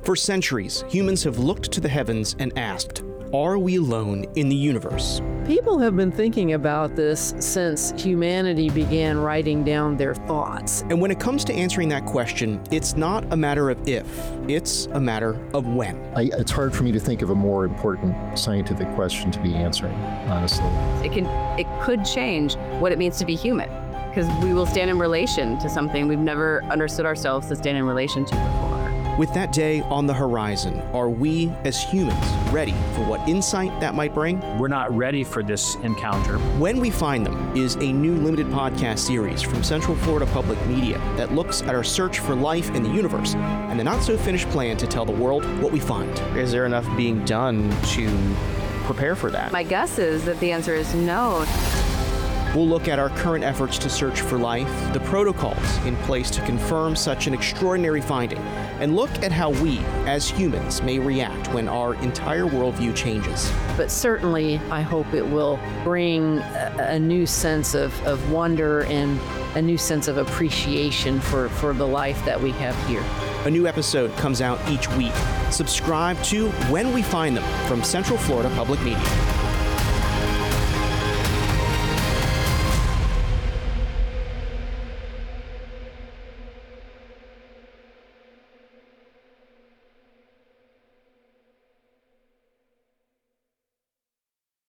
For centuries, humans have looked to the heavens and asked, are we alone in the universe? People have been thinking about this since humanity began writing down their thoughts. And when it comes to answering that question, it's not a matter of if, it's a matter of when. It's hard for me to think of a more important scientific question to be answering, honestly. It could change what it means to be human, because we will stand in relation to something we've never understood ourselves to stand in relation to before. With that day on the horizon, are we as humans ready for what insight that might bring? We're not ready for this encounter. When We Find Them is a new limited podcast series from Central Florida Public Media that looks at our search for life in the universe and the not-so-finished plan to tell the world what we find. Is there enough being done to prepare for that? My guess is that the answer is no. We'll look at our current efforts to search for life, the protocols in place to confirm such an extraordinary finding, and look at how we, as humans, may react when our entire worldview changes. But certainly, I hope it will bring a new sense of wonder and a new sense of appreciation for the life that we have here. A new episode comes out each week. Subscribe to When We Find Them from Central Florida Public Media.